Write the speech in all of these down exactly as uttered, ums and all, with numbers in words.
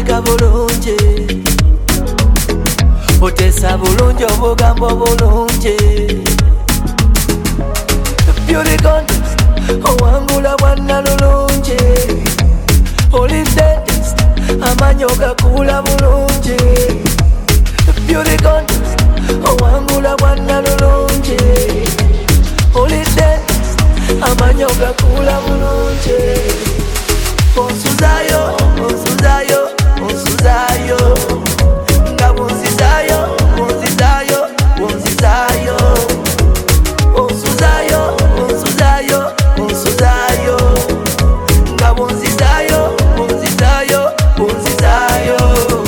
otegeka bulungi, oteesa bulungi obugambo bulungi. Beauty contest owangula bwanna lulungi, oli dentist amanyi ogakula bulungi. Beauty contest owangula bwanna lulungi, oli dentist amanyi ogakula bulungi. Onsuzayo, onsuzayo, onsuzayo, nga bunzizayo, bunzizayo, bunzizayo. Onsuzayo, onsuzayo, onsuzayo, nga bunzizayo, bunzizayo, bunzizayo.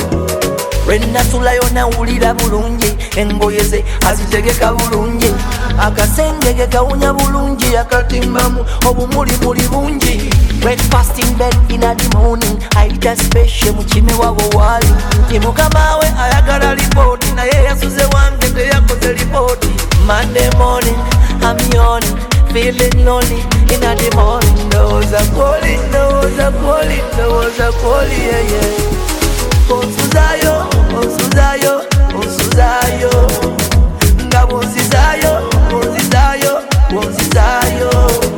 Lwenasulayo nawulira bulungi, engoye ze azitegeka bulungi, akasenge kawunya bulungi, akatimbamu obumulimuli bungi. Breakfast in bed in the morning, aita special mukime wabo wali. Nti mukama we ayagala ripoti, naye yasuze wange teyakoze ripoti. Monday morning, I'm yawning, feeling lonely in the morning. Ndowooza kwoli, ndowooza kwoli, ndowooza kwoli, yeah, yeah. Onsuzayo, onsuzayo, onsuzayo, nga bunzizayo, bunzizayo, bunzizayo.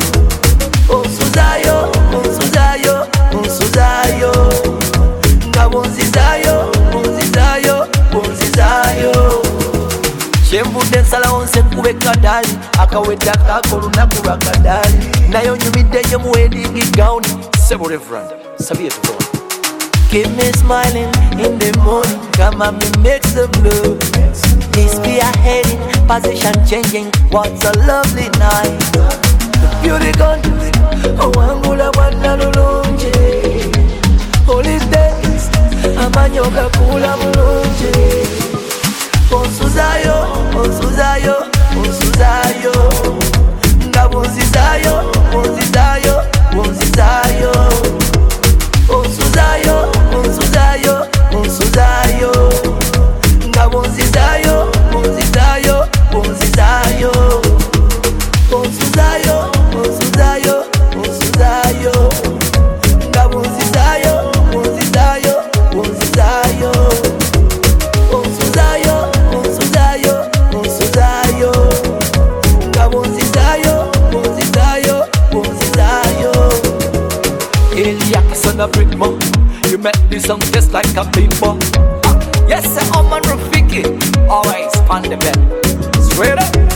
Onsuzayo, onsuzayo, onsuzayo, nga bunzizayo, bunzizayo, bunzizayo. Kyenvudde nsalawo nse nkube kadali, akawedde akaako olunaku lwa kadali. Naye onyumidde nnyo mu wedding gown, Sebo Reverend Sabie Tuko. Keep me smiling in the morning, come and me make some love. This be a heading, position changing, what's a lovely night. Beauty contest owangula bwanna lulungi, oli dentist amanyi ogakula bulungi. Onsuzayo, onsuzayo, onsuzayo, nga bunzizayo, bunzizayo, bunzizayo. Onsuzayo, onsuzayo, onsuzayo, nga bunzizayo, bunzizayo, bunzizayo. Onsuzayo, onsuzayo, onsuzayo, nga bunzizayo, bunzizayo, bunzizayo. Onsuzayo, onsuzayo, onsuzayo, nga bunzizayo, bunzizayo, bunzizayo. Eliak son of Brickmo, you make this song just like a bimbo. Yes, I'm on Rafiki, always on the bed. Straight up.